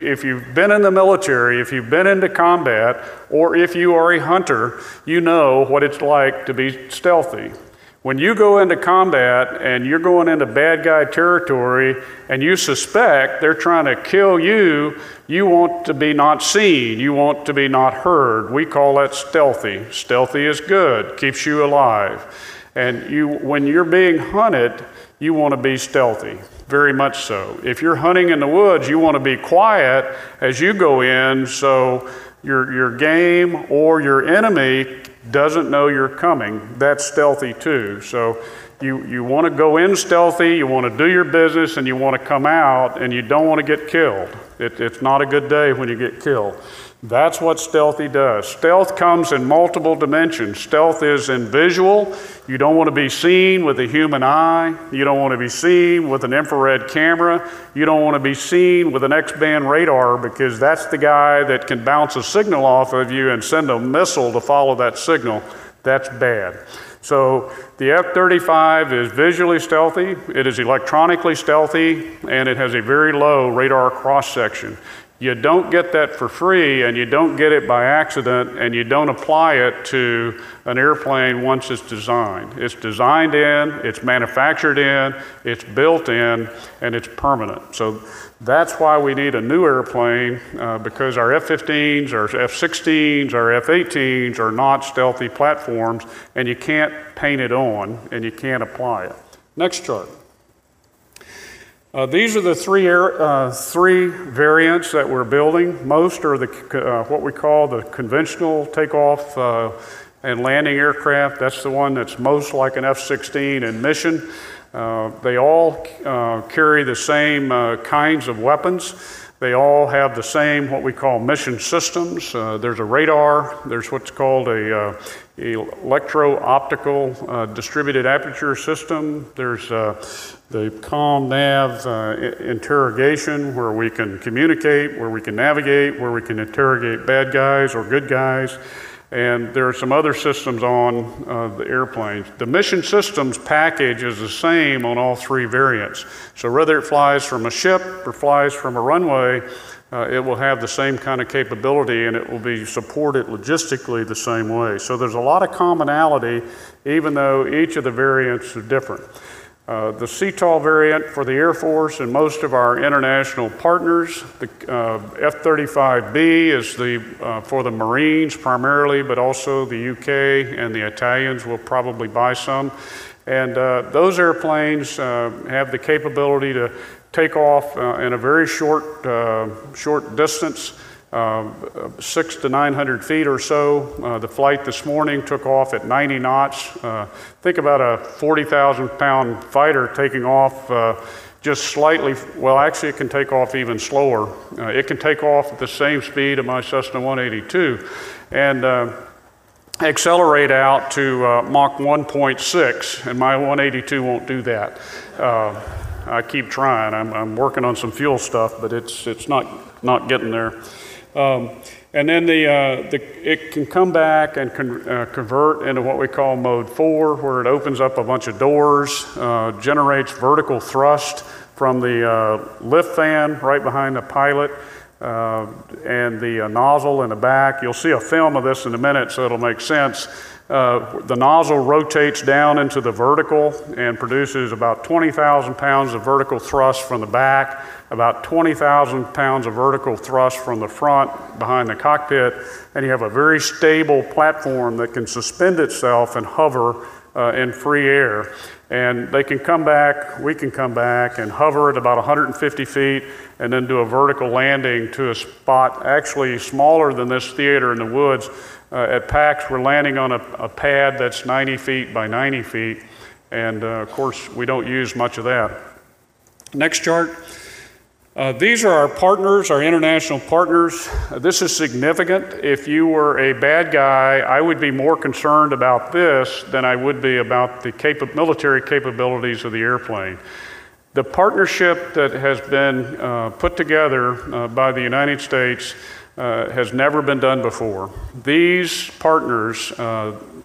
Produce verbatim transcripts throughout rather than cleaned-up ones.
if you've been in the military, if you've been into combat, or if you are a hunter, you know what it's like to be stealthy. When you go into combat and you're going into bad guy territory and you suspect they're trying to kill you, you want to be not seen, you want to be not heard. We call that stealthy. Stealthy is good, keeps you alive. And you, when you're being hunted, you want to be stealthy, very much so. If you're hunting in the woods, you want to be quiet as you go in so your, your game or your enemy doesn't know you're coming. That's stealthy too. So you, you want to go in stealthy, you want to do your business, and you want to come out, and you don't want to get killed. It, it's not a good day when you get killed. That's what stealthy does. Stealth comes in multiple dimensions. Stealth is in visual. You don't want to be seen with a human eye. You don't want to be seen with an infrared camera. You don't want to be seen with an X-band radar, because that's the guy that can bounce a signal off of you and send a missile to follow that signal. That's bad. So the F thirty-five is visually stealthy, it is electronically stealthy, and it has a very low radar cross-section. You don't get that for free, and you don't get it by accident, and you don't apply it to an airplane once it's designed. It's designed in, it's manufactured in, it's built in, and it's permanent. So that's why we need a new airplane, uh, because our F fifteens, our F sixteens, our F eighteens are not stealthy platforms, and you can't paint it on, and you can't apply it. Next chart. Uh, these are the three, air, uh, three variants that we're building. Most are the, uh, what we call the conventional takeoff uh, and landing aircraft. That's the one that's most like an F sixteen in mission. Uh, they all uh, carry the same uh, kinds of weapons. They all have the same, what we call mission systems. Uh, there's a radar, there's what's called a uh, electro-optical uh, distributed aperture system. There's uh, the comm nav uh, interrogation, where we can communicate, where we can navigate, where we can interrogate bad guys or good guys. And there are some other systems on uh, the airplanes. The mission systems package is the same on all three variants. So whether it flies from a ship or flies from a runway, uh, it will have the same kind of capability, and it will be supported logistically the same way. So there's a lot of commonality, even though each of the variants are different. Uh, the C TOL variant for the Air Force and most of our international partners. The uh, F thirty-five B is the, uh, for the Marines primarily, but also the U K and the Italians will probably buy some. And uh, those airplanes uh, have the capability to take off uh, in a very short, uh, short distance. Uh, six to nine hundred feet or so. Uh, the flight this morning took off at ninety knots. Uh, think about a forty thousand pound fighter taking off uh, just slightly, well actually it can take off even slower. Uh, it can take off at the same speed of my Cessna one eighty-two and uh, accelerate out to uh, Mach one point six, and my one eighty-two won't do that. Uh, I keep trying. I'm, I'm working on some fuel stuff, but it's, it's not, not getting there. Um, and then the, uh, the, it can come back and con uh, convert into what we call mode four, where it opens up a bunch of doors, uh, generates vertical thrust from the uh, lift fan right behind the pilot, uh, and the uh, nozzle in the back. You'll see a film of this in a minute, so it'll make sense. Uh, the nozzle rotates down into the vertical and produces about twenty thousand pounds of vertical thrust from the back, about twenty thousand pounds of vertical thrust from the front behind the cockpit, and you have a very stable platform that can suspend itself and hover uh, in free air. And they can come back, we can come back and hover at about one hundred fifty feet and then do a vertical landing to a spot actually smaller than this theater in the woods. Uh, at PAX, we're landing on a, a pad that's ninety feet by ninety feet, and uh, of course, we don't use much of that. Next chart. Uh, these are our partners, our international partners. Uh, this is significant. If you were a bad guy, I would be more concerned about this than I would be about the capa- military capabilities of the airplane. The partnership that has been uh, put together uh, by the United States Uh, has never been done before. These partners, uh,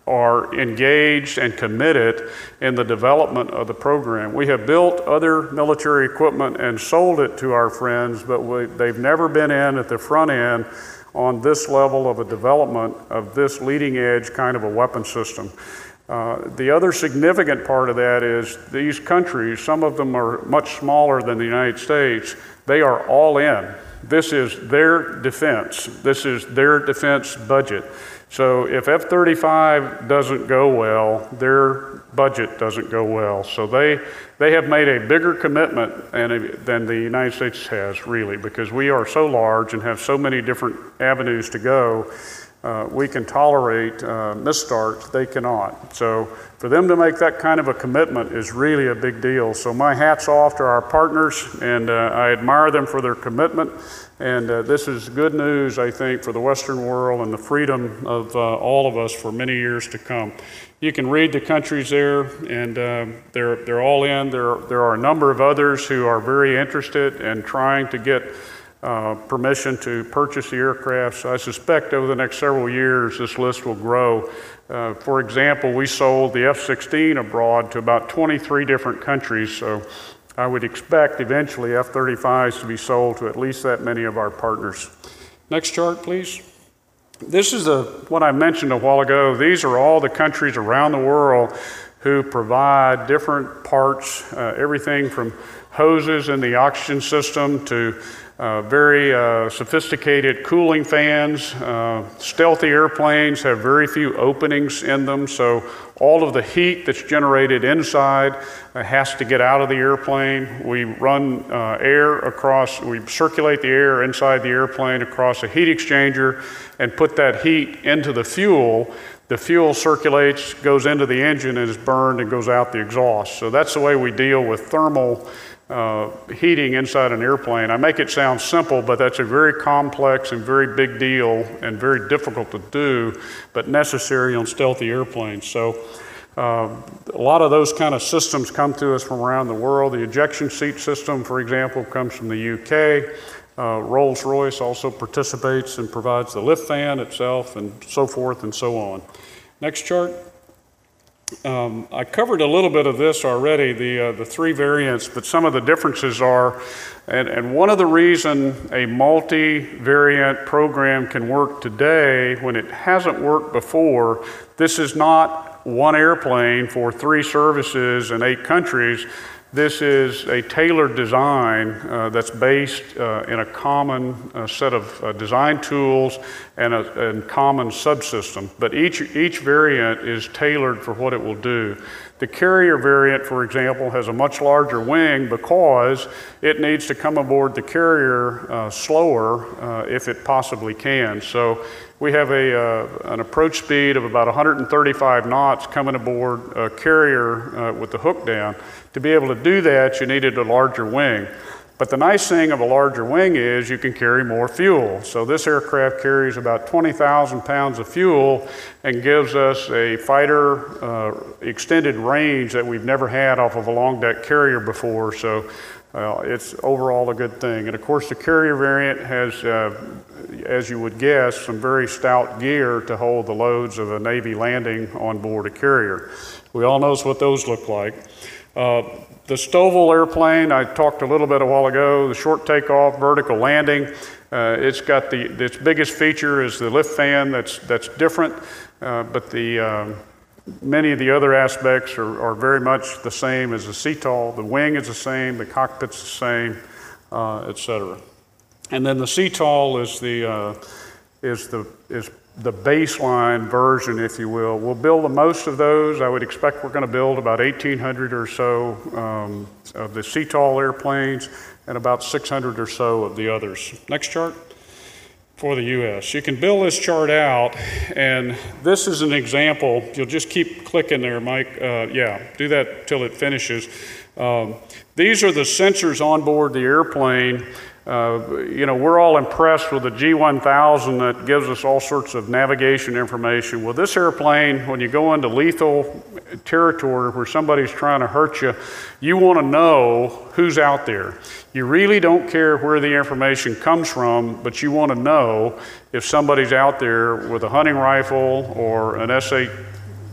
are engaged and committed in the development of the program. We have built other military equipment and sold it to our friends, but we, they've never been in at the front end on this level of a development of this leading edge kind of a weapon system. Uh, the other significant part of that is these countries, some of them are much smaller than the United States, they are all in. This is their defense. This is their defense budget. So if F thirty-five doesn't go well, their budget doesn't go well. So they they have made a bigger commitment and, than the United States has, really, because we are so large and have so many different avenues to go. Uh, we can tolerate uh, misstarts, they cannot. So for them to make that kind of a commitment is really a big deal. So my hat's off to our partners, and uh, I admire them for their commitment. And uh, this is good news, I think, for the Western world and the freedom of uh, all of us for many years to come. You can read the countries there, and uh, they're, they're all in. There, there are a number of others who are very interested in trying to get uh, permission to purchase the aircraft. So I suspect over the next several years, this list will grow. Uh, for example, we sold the F sixteen abroad to about twenty-three different countries. So I would expect eventually F thirty-fives to be sold to at least that many of our partners. Next chart, please. This is a, what I mentioned a while ago. These are all the countries around the world who provide different parts, uh, everything from hoses in the oxygen system to uh, very uh, sophisticated cooling fans. Uh, stealthy airplanes have very few openings in them, so all of the heat that's generated inside uh, has to get out of the airplane. We run uh, air across, we circulate the air inside the airplane across a heat exchanger and put that heat into the fuel. The fuel circulates, goes into the engine, and is burned and goes out the exhaust. So that's the way we deal with thermal uh, heating inside an airplane. I make it sound simple, but that's a very complex and very big deal and very difficult to do, but necessary on stealthy airplanes. So uh, a lot of those kind of systems come to us from around the world. The ejection seat system, for example, comes from the U K. Uh, Rolls-Royce also participates and provides the lift fan itself, and so forth and so on. Next chart. Um, I covered a little bit of this already, the, uh, the three variants, but some of the differences are, and, and one of the reason a multi-variant program can work today when it hasn't worked before, this is not one airplane for three services in eight countries. This is a tailored design uh, that's based uh, in a common uh, set of uh, design tools and a and common subsystem. But each, each variant is tailored for what it will do. The carrier variant, for example, has a much larger wing because it needs to come aboard the carrier uh, slower uh, if it possibly can. So we have a, uh, an approach speed of about one hundred thirty-five knots coming aboard a carrier uh, with the hook down. To be able to do that, you needed a larger wing. But the nice thing of a larger wing is you can carry more fuel. So this aircraft carries about twenty thousand pounds of fuel and gives us a fighter uh, extended range that we've never had off of a long deck carrier before. So uh, it's overall a good thing. And of course the carrier variant has, uh, as you would guess, some very stout gear to hold the loads of a Navy landing on board a carrier. We all know what those look like. Uh, the STOVL airplane, I talked a little bit a while ago, the short takeoff, vertical landing. Uh, it's got the, its biggest feature is the lift fan that's, that's different, uh, but the, um, many of the other aspects are, are very much the same as the C TOL. The wing is the same, the cockpit's the same, uh, et cetera. And then the C TOL is the, uh, is the, is the baseline version, if you will. We'll build the most of those. I would expect we're going to build about eighteen hundred or so um, of the C TOL airplanes and about six hundred or so of the others. Next chart. For the U S. You can build this chart out, and this is an example. You'll just keep clicking there, Mike. Uh, yeah, do that till it finishes. Um, these are the sensors on board the airplane. Uh, you know, we're all impressed with the G one thousand that gives us all sorts of navigation information. Well, this airplane, when you go into lethal territory where somebody's trying to hurt you, you want to know who's out there. You really don't care where the information comes from, but you want to know if somebody's out there with a hunting rifle or an S A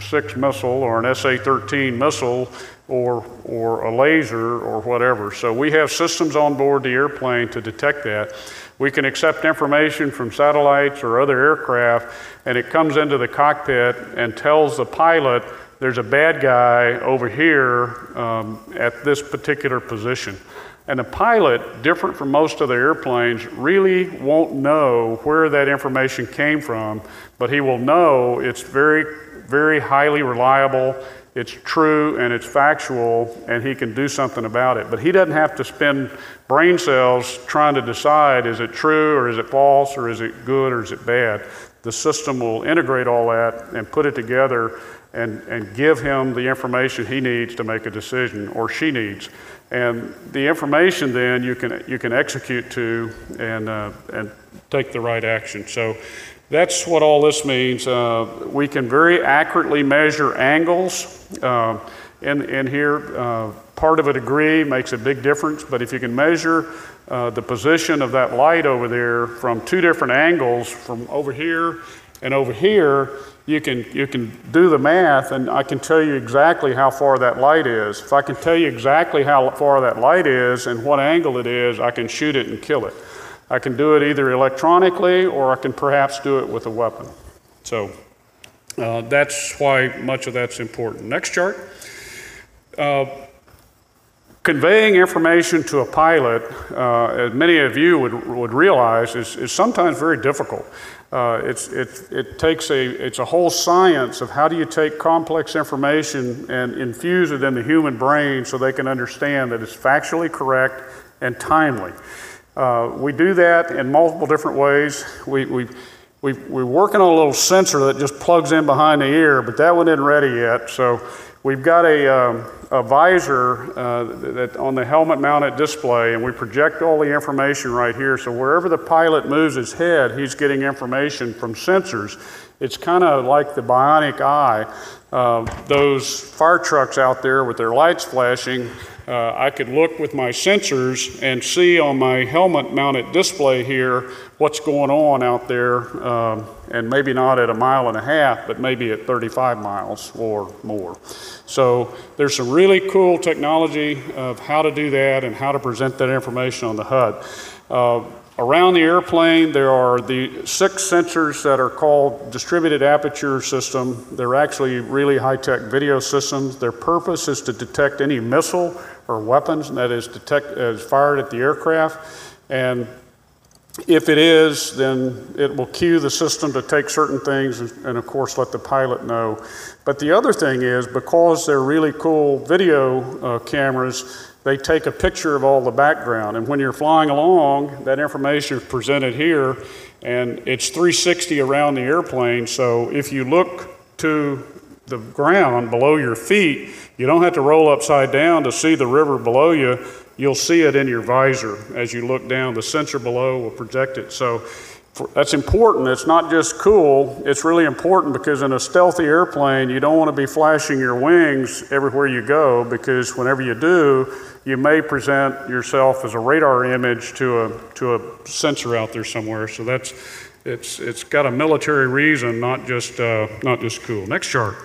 six missile or an S A thirteen missile or, or a laser or whatever. So we have systems on board the airplane to detect that. We can accept information from satellites or other aircraft, and it comes into the cockpit and tells the pilot there's a bad guy over here um, at this particular position. And the pilot, different from most other airplanes, really won't know where that information came from, but he will know it's very, very highly reliable, it's true, and it's factual, and he can do something about it. But he doesn't have to spend brain cells trying to decide, is it true, or is it false, or is it good, or is it bad? The system will integrate all that and put it together and, and give him the information he needs to make a decision, or she needs. And the information then you can, you can execute to and, uh, and take the right action. So that's what all this means. Uh, we can very accurately measure angles. Uh, in, in here, uh, part of a degree makes a big difference, but if you can measure uh, the position of that light over there from two different angles, from over here and over here, you can, you can do the math, and I can tell you exactly how far that light is. If I can tell you exactly how far that light is and what angle it is, I can shoot it and kill it. I can do it either electronically, or I can perhaps do it with a weapon. So uh, that's why much of that's important. Next chart. Uh, conveying information to a pilot, uh, as many of you would, would realize, is, is sometimes very difficult. Uh, it's, it, it takes a, it's a whole science of how do you take complex information and infuse it in the human brain so they can understand that it's factually correct and timely. Uh, we do that in multiple different ways. We, we, we, we're working on a little sensor that just plugs in behind the ear, but that one isn't ready yet. So we've got a, um, a visor uh, that on the helmet mounted display, and we project all the information right here. So wherever the pilot moves his head, he's getting information from sensors. It's kind of like the bionic eye. Uh, those fire trucks out there with their lights flashing, Uh, I could look with my sensors and see on my helmet mounted display here what's going on out there, um, and maybe not at a mile and a half, but maybe at thirty-five miles or more. So there's some really cool technology of how to do that and how to present that information on the H U D. Uh, Around the airplane, there are the six sensors that are called distributed aperture system. They're actually really high-tech video systems. Their purpose is to detect any missile or weapons that is, detect, is fired at the aircraft. And if it is, then it will cue the system to take certain things and, and of course, let the pilot know. But the other thing is, because they're really cool video uh, cameras, they take a picture of all the background, and when you're flying along, that information is presented here, and it's three sixty around the airplane, so if you look to the ground below your feet, you don't have to roll upside down to see the river below you. You'll see it in your visor as you look down. The sensor below will project it. So for, that's important. It's not just cool. It's really important because in a stealthy airplane, you don't want to be flashing your wings everywhere you go, because whenever you do, you may present yourself as a radar image to a, to a sensor out there somewhere. So that's, it's, it's got a military reason, not just, uh, not just cool. Next chart.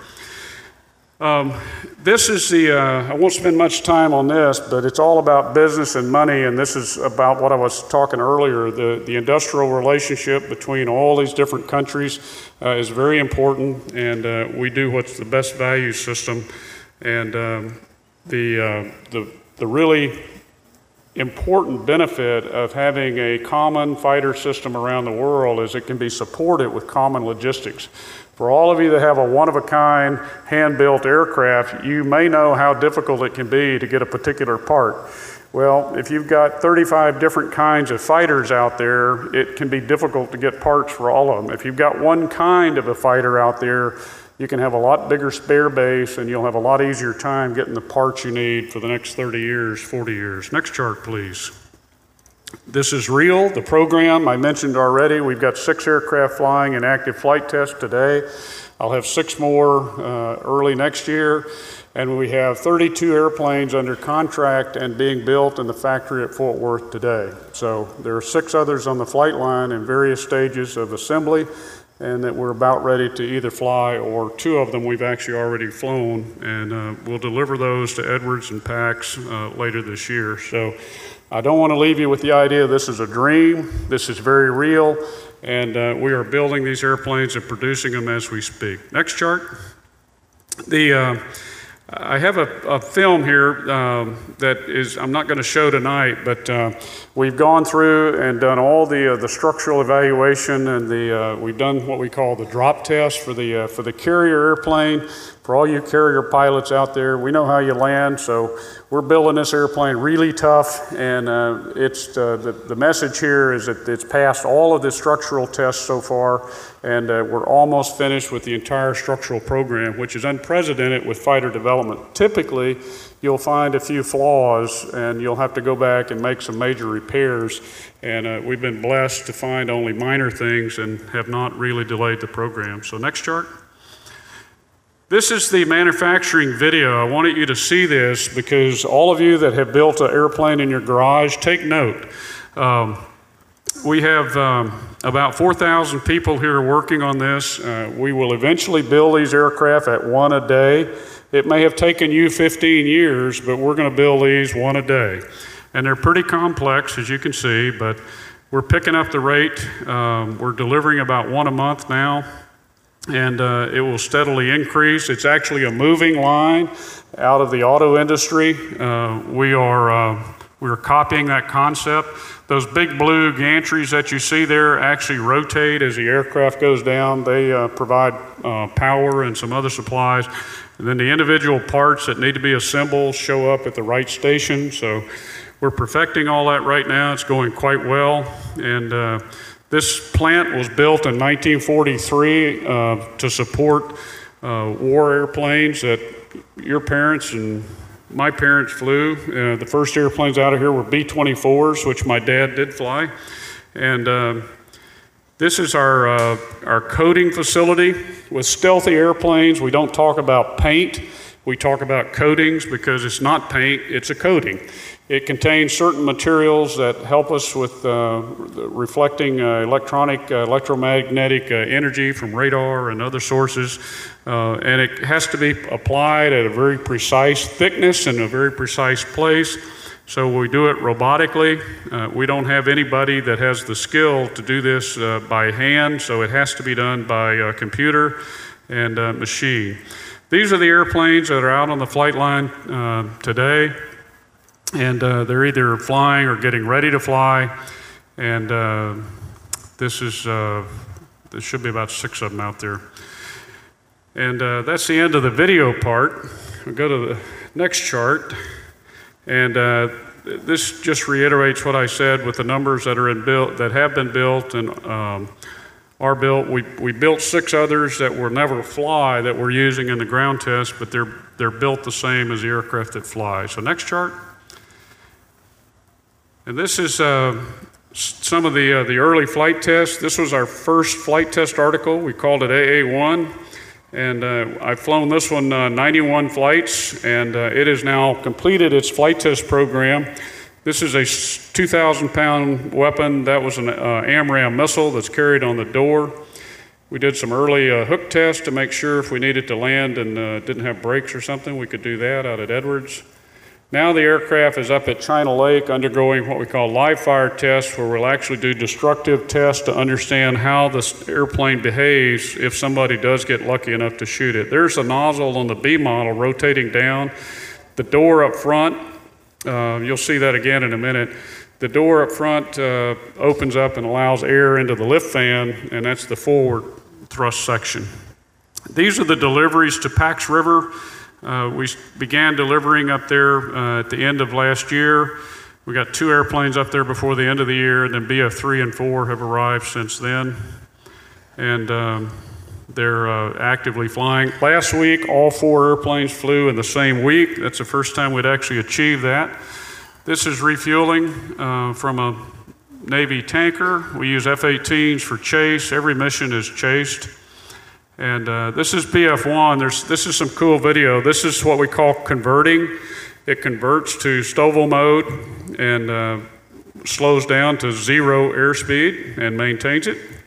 Um, this is the, uh, I won't spend much time on this, but it's all about business and money, and this is about what I was talking earlier. The, the industrial relationship between all these different countries uh, is very important, and uh, we do what's the best value system. And um, the, uh, the, the really important benefit of having a common fighter system around the world is it can be supported with common logistics. For all of you that have a one-of-a-kind, hand-built aircraft, you may know how difficult it can be to get a particular part. Well, if you've got thirty-five different kinds of fighters out there, it can be difficult to get parts for all of them. If you've got one kind of a fighter out there, you can have a lot bigger spare base, and you'll have a lot easier time getting the parts you need for the next thirty years, forty years. Next chart, please. This is real. The program I mentioned already, we've got six aircraft flying in active flight tests today. I'll have six more uh, early next year. And we have thirty-two airplanes under contract and being built in the factory at Fort Worth today. So there are six others on the flight line in various stages of assembly. and that we're about ready to either fly, or two of them we've actually already flown, and uh, we'll deliver those to Edwards and PAX uh, later this year. So I don't want to leave you with the idea this is a dream. This is very real, and uh, we are building these airplanes and producing them as we speak. Next chart. The uh, I have a, a film here um, that is, I'm not going to show tonight, but uh, we've gone through and done all the uh, the structural evaluation, and the uh, we've done what we call the drop test for the uh, for the carrier airplane. For all you carrier pilots out there, we know how you land, so we're building this airplane really tough, and uh, it's uh, the, the message here is that it's passed all of the structural tests so far, and uh, we're almost finished with the entire structural program, which is unprecedented with fighter development. Typically, you'll find a few flaws, and you'll have to go back and make some major repairs, and uh, we've been blessed to find only minor things and have not really delayed the program. So next chart. This is the manufacturing video. I wanted you to see this because all of you that have built an airplane in your garage, take note. Um, we have um, about four thousand people here working on this. Uh, we will eventually build these aircraft at one a day. It may have taken you fifteen years, but we're going to build these one a day. And they're pretty complex, as you can see, but we're picking up the rate. Um, we're delivering about one a month now, and uh, it will steadily increase. It's actually a moving line out of the auto industry. Uh, we are uh, we are copying that concept. Those big blue gantries that you see there actually rotate as the aircraft goes down. They uh, provide uh, power and some other supplies. And then the individual parts that need to be assembled show up at the right station. So we're perfecting all that right now. It's going quite well. And uh, this plant was built in nineteen forty-three uh, to support uh, war airplanes that your parents and my parents flew. Uh, the first airplanes out of here were B twenty-fours, which my dad did fly. And uh, this is our, uh, our coating facility. With stealthy airplanes, we don't talk about paint. We talk about coatings because it's not paint, it's a coating. It contains certain materials that help us with uh, reflecting uh, electronic, uh, electromagnetic uh, energy from radar and other sources. Uh, and it has to be applied at a very precise thickness and a very precise place. So we do it robotically. Uh, we don't have anybody that has the skill to do this uh, by hand, so it has to be done by uh, computer and uh, machine. These are the airplanes that are out on the flight line uh, today. And uh, they're either flying or getting ready to fly. And uh, this is, uh, there should be about six of them out there. And uh, that's the end of the video part. We'll go to the next chart. And uh, this just reiterates what I said with the numbers that are in built, that have been built and um, are built. We, we built six others that will never fly that we're using in the ground test, but they're, they're built the same as the aircraft that fly. So next chart. And this is uh, some of the, uh, the early flight tests. This was our first flight test article. We called it A A one. And uh, I've flown this one uh, ninety-one flights, and uh, it has now completed its flight test program. This is a two thousand pound weapon. That was an uh, AMRAAM missile that's carried on the door. We did some early uh, hook tests to make sure if we needed to land and uh, didn't have brakes or something, we could do that out at Edwards. Now the aircraft is up at China Lake undergoing what we call live fire tests, where we'll actually do destructive tests to understand how this airplane behaves if somebody does get lucky enough to shoot it. There's a nozzle on the B model rotating down. The door up front, uh, you'll see that again in a minute. The door up front uh, opens up and allows air into the lift fan, and that's the forward thrust section. These are the deliveries to Pax River. Uh, we began delivering up there uh, at the end of last year. We got two airplanes up there before the end of the year, and then B F three and four have arrived since then. And um, they're uh, actively flying. Last week, all four airplanes flew in the same week. That's the first time we'd actually achieved that. This is refueling uh, from a Navy tanker. We use F eighteens for chase. Every mission is chased. And uh, this is P F one. There's, this is some cool video. This is what we call converting. It converts to STOVL mode and uh, slows down to zero airspeed and maintains it.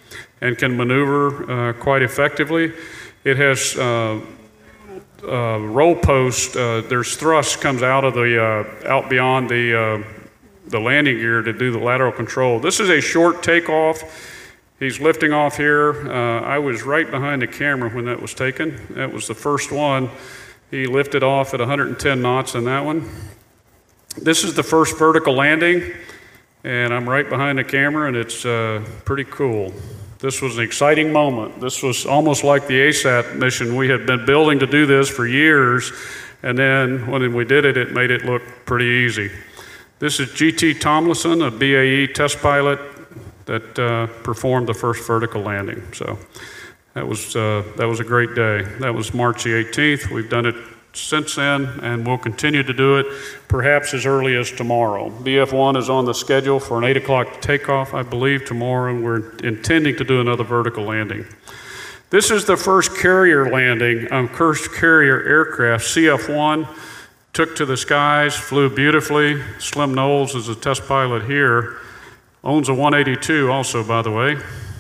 and can maneuver uh, quite effectively. It has uh, uh, roll post. Uh, there's thrust comes out of the uh, out beyond the uh, the landing gear to do the lateral control. This is a short takeoff. He's lifting off here. Uh, I was right behind the camera when that was taken. That was the first one. He lifted off at one hundred ten knots in that one. This is the first vertical landing, and I'm right behind the camera, and it's uh, pretty cool. This was an exciting moment. This was almost like the A SAT mission. We had been building to do this for years, and then when we did it, it made it look pretty easy. This is G T Tomlinson, a B A E test pilot that uh, performed the first vertical landing. So that was, uh, that was a great day. That was March the eighteenth. We've done it since then, and we'll continue to do it perhaps as early as tomorrow. B F one is on the schedule for an eight o'clock takeoff, I believe, tomorrow, and we're intending to do another vertical landing. This is the first carrier landing, um, first carrier aircraft, C F one, took to the skies, flew beautifully. Slim Knowles is a test pilot here, owns a one eighty-two also, by the way.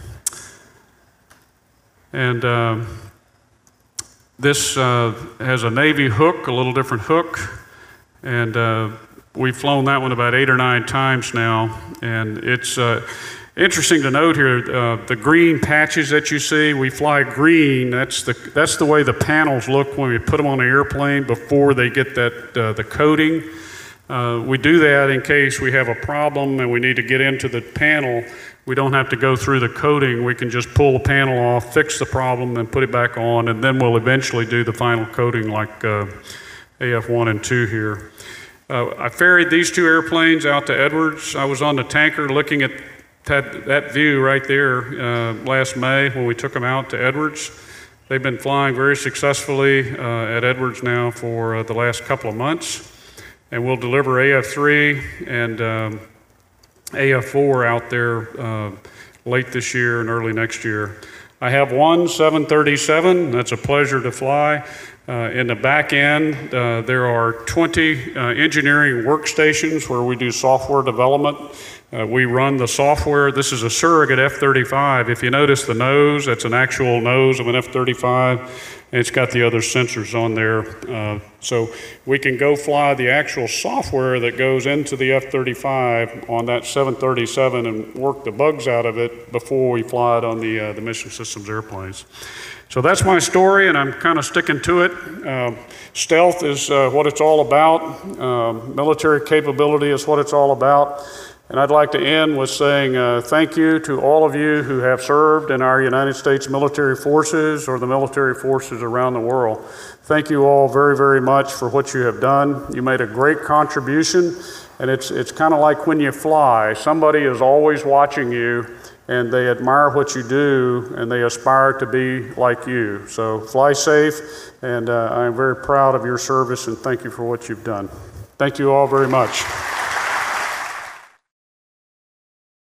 And uh, this uh, has a Navy hook, a little different hook, and uh, we've flown that one about eight or nine times now. And it's uh, interesting to note here, uh, the green patches that you see, we fly green. That's the, that's the way the panels look when we put them on an airplane before they get that, uh, the coating. Uh, we do that in case we have a problem and we need to get into the panel. We don't have to go through the coating. We can just pull the panel off, fix the problem, and put it back on, and then we'll eventually do the final coating like uh, A F one and two here. Uh, I ferried these two airplanes out to Edwards. I was on the tanker looking at that, that view right there uh, last May when we took them out to Edwards. They've been flying very successfully uh, at Edwards now for uh, the last couple of months, and we'll deliver A F three and um, A F four out there uh, late this year and early next year. I have one seven thirty-seven, that's a pleasure to fly. Uh, in the back end, uh, there are twenty uh, engineering workstations where we do software development. Uh, we run the software. This is a surrogate F thirty-five. If you notice the nose, that's an actual nose of an F thirty-five, and it's got the other sensors on there. Uh, so we can go fly the actual software that goes into the F thirty-five on that seven thirty-seven and work the bugs out of it before we fly it on the, uh, the Mission Systems airplanes. So that's my story, and I'm kind of sticking to it. Uh, stealth is uh, what it's all about. Uh, military capability is what it's all about. And I'd like to end with saying uh, thank you to all of you who have served in our United States military forces or the military forces around the world. Thank you all very, very much for what you have done. You made a great contribution, and it's, it's kind of like when you fly. Somebody is always watching you, and they admire what you do, and they aspire to be like you. So fly safe, and uh, I am very proud of your service, and thank you for what you've done. Thank you all very much.